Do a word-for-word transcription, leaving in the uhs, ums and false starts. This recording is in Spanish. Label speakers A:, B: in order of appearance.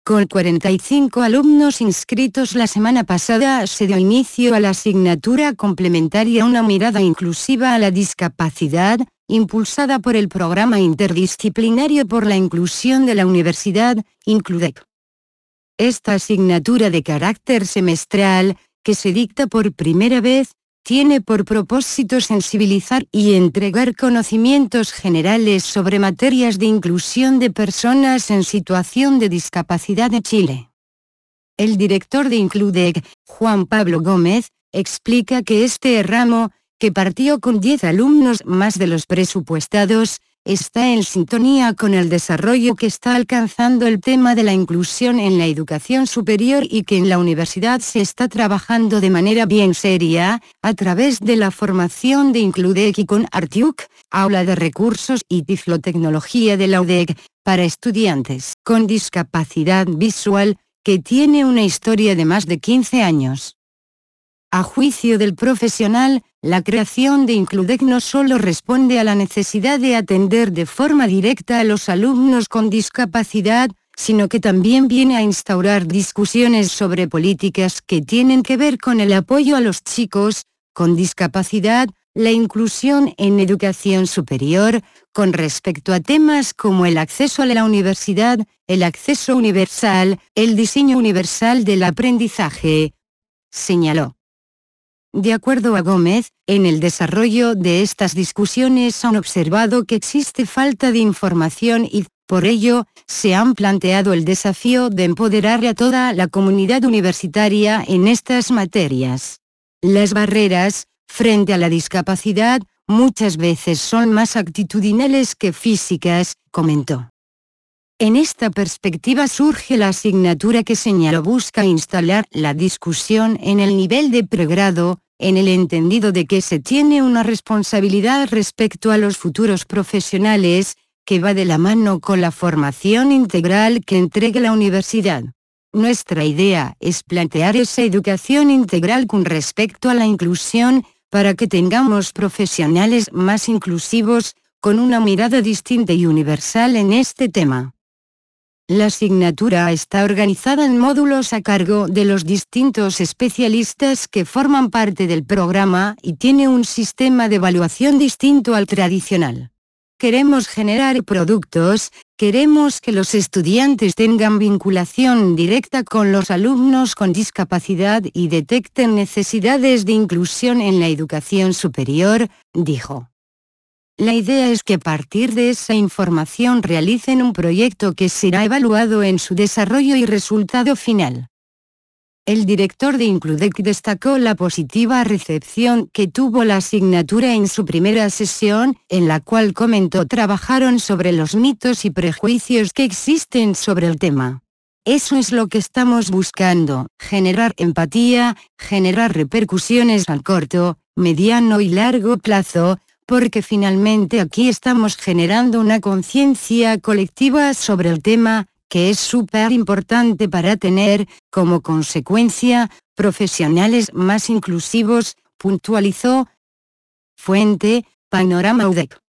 A: Con cuarenta y cinco alumnos inscritos la semana pasada se dio inicio a la asignatura complementaria Una mirada inclusiva a la discapacidad, impulsada por el Programa Interdisciplinario por la Inclusión de la Universidad, INCLUDEC. Esta asignatura de carácter semestral, que se dicta por primera vez, tiene por propósito sensibilizar y entregar conocimientos generales sobre materias de inclusión de personas en situación de discapacidad en Chile. El director de INCLUDEC, Juan Pablo Gómez, explica que este ramo, que partió con diez alumnos más de los presupuestados, está en sintonía con el desarrollo que está alcanzando el tema de la inclusión en la educación superior y que en la universidad se está trabajando de manera bien seria, a través de la formación de INCLUDEC y con Artiuc, Aula de Recursos y Tiflotecnología de la U D E C, para estudiantes con discapacidad visual, que tiene una historia de más de quince años. A juicio del profesional, la creación de INCLUDEC no solo responde a la necesidad de atender de forma directa a los alumnos con discapacidad, sino que también viene a instaurar discusiones sobre políticas que tienen que ver con el apoyo a los chicos con discapacidad, la inclusión en educación superior, con respecto a temas como el acceso a la universidad, el acceso universal, el diseño universal del aprendizaje, señaló. De acuerdo a Gómez, en el desarrollo de estas discusiones han observado que existe falta de información y, por ello, se han planteado el desafío de empoderar a toda la comunidad universitaria en estas materias. Las barreras, frente a la discapacidad, muchas veces son más actitudinales que físicas, comentó. En esta perspectiva surge la asignatura que señaló busca instalar la discusión en el nivel de pregrado, en el entendido de que se tiene una responsabilidad respecto a los futuros profesionales, que va de la mano con la formación integral que entrega la universidad. Nuestra idea es plantear esa educación integral con respecto a la inclusión, para que tengamos profesionales más inclusivos, con una mirada distinta y universal en este tema. La asignatura está organizada en módulos a cargo de los distintos especialistas que forman parte del programa y tiene un sistema de evaluación distinto al tradicional. Queremos generar productos, queremos que los estudiantes tengan vinculación directa con los alumnos con discapacidad y detecten necesidades de inclusión en la educación superior, dijo. La idea es que a partir de esa información realicen un proyecto que será evaluado en su desarrollo y resultado final. El director de INCLUDEC destacó la positiva recepción que tuvo la asignatura en su primera sesión, en la cual comentó trabajaron sobre los mitos y prejuicios que existen sobre el tema. Eso es lo que estamos buscando, generar empatía, generar repercusiones al corto, mediano y largo plazo, porque finalmente aquí estamos generando una conciencia colectiva sobre el tema, que es súper importante para tener, como consecuencia, profesionales más inclusivos, puntualizó. Fuente, Panorama U D E C.